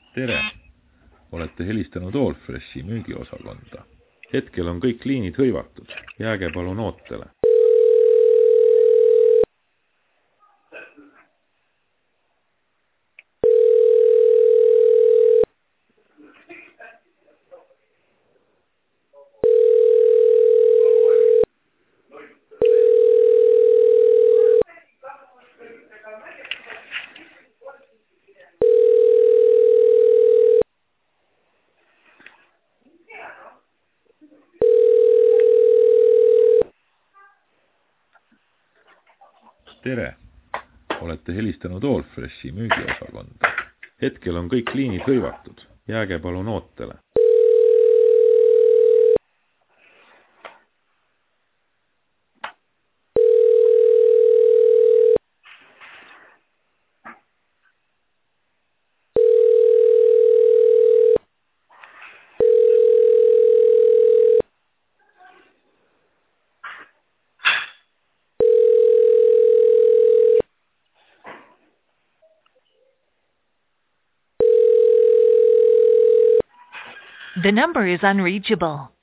tere! Olete helistanud Allfreshi müügiosakonda. Hetkel on kõik liinid hõivatud. Jääge palun ootele. Tere! Olete helistanud Allfreshi müügiosakonda. Hetkel on kõik liinid hõivatud. Jääge palun ootele. The number is unreachable.